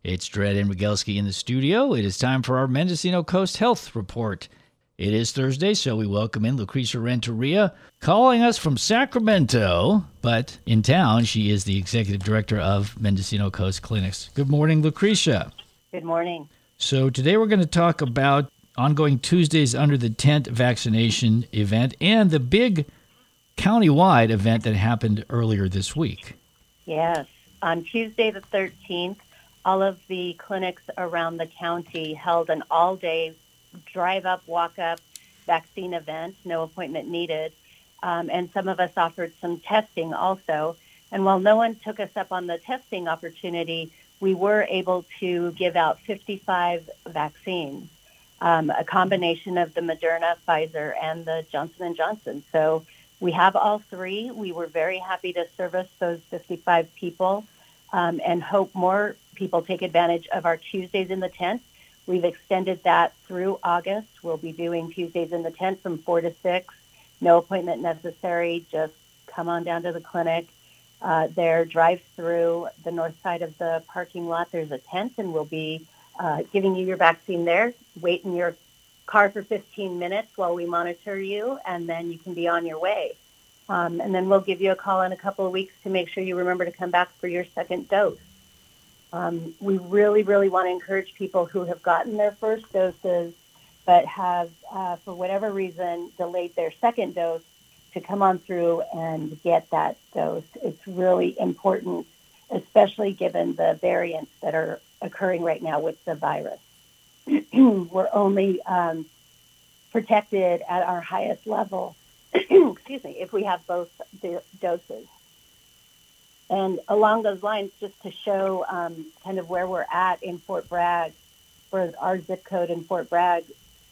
It's Dred and Rogalski in the studio. It is time for our Mendocino Coast Health Report. It is Thursday, so we welcome in Lucretia Renteria, calling us from Sacramento, but in town, she is the executive director of Mendocino Coast Clinics. Good morning, Lucretia. Good morning. So today we're going to talk about ongoing Tuesdays Under the Tent vaccination event and the big countywide event that happened earlier this week. Yes. On Tuesday the 13th, all of the clinics around the county held an all-day drive-up, walk-up vaccine event, no appointment needed. And some of us offered some testing also. And while no one took us up on the testing opportunity, we were able to give out 55 vaccines, a combination of the Moderna, Pfizer, and the Johnson & Johnson. So we have all three. We were very happy to service those 55 people and hope more people take advantage of our Tuesdays in the Tent. We've extended that through August. We'll be doing Tuesdays in the Tent from 4 to 6. No appointment necessary. Just come on down to the clinic. There, drive through the north side of the parking lot. There's a tent, and we'll be giving you your vaccine there. Wait in your car for 15 minutes while we monitor you, and then you can be on your way. And then we'll give you a call in a couple of weeks to make sure you remember to come back for your second dose. We really, really want to encourage people who have gotten their first doses but have, for whatever reason, delayed their second dose to come on through and get that dose. It's really important, especially given the variants that are occurring right now with the virus. We're only protected at our highest level, excuse me, if we have both doses. And along those lines, just to show kind of where we're at in Fort Bragg, for our zip code in Fort Bragg,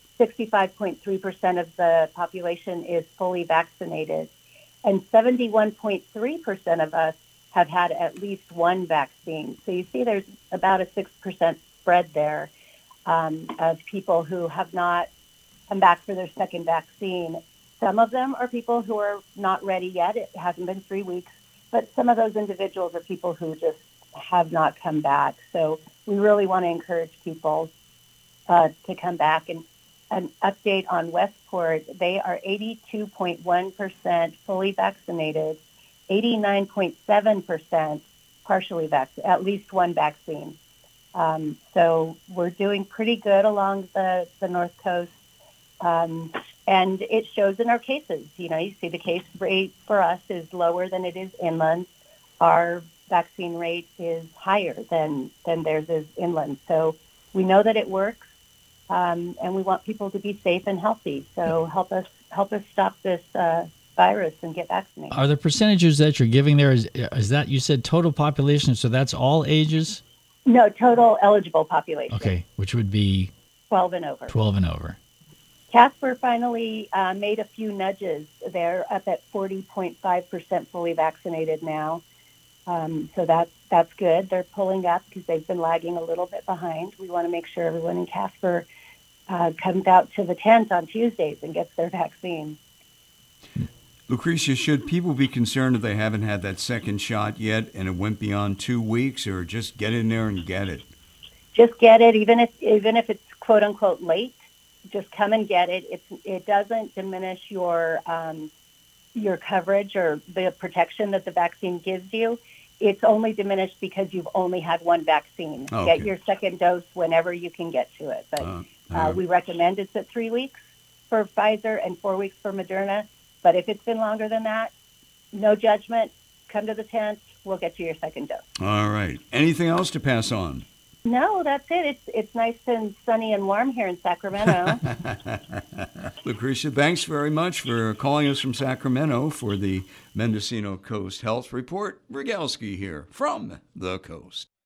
65.3% of the population is fully vaccinated, and 71.3% of us have had at least one vaccine. So you see there's about a 6% spread there of people who have not come back for their second vaccine. Some of them are people who are not ready yet. It hasn't been 3 weeks. But some of those individuals are people who just have not come back. So we really want to encourage people to come back. And an update on Westport, they are 82.1% fully vaccinated, 89.7% partially vaccinated, at least one vaccine. So we're doing pretty good along the North Coast. And it shows in our cases. You know, you see the case rate for us is lower than it is inland. Our vaccine rate is higher than theirs is inland. So we know that it works, and we want people to be safe and healthy. So help us stop this virus and get vaccinated. Are the percentages that you're giving there, is that, you said total population, so that's all ages? No, total eligible population. Okay, which would be? 12 and over. 12 and over. Casper finally made a few nudges. They're up at 40.5% fully vaccinated now. So that's good. They're pulling up because they've been lagging a little bit behind. We want to make sure everyone in Casper comes out to the tent on Tuesdays and gets their vaccine. Lucretia, should people be concerned if they haven't had that second shot yet and it went beyond 2 weeks, or just get in there and get it? Just get it, even if it's quote unquote late. Just come and get it. It doesn't diminish your coverage or the protection that the vaccine gives you. It's only diminished because you've only had one vaccine. Okay. Get your second dose whenever you can get to it. But we recommend it's at 3 weeks for Pfizer and 4 weeks for Moderna. But if it's been longer than that, no judgment. Come to the tent. We'll get you your second dose. All right. Anything else to pass on? No, that's it. It's nice and sunny and warm here in Sacramento. Lucretia, thanks very much for calling us from Sacramento for the Mendocino Coast Health Report. Rogalski here from the coast.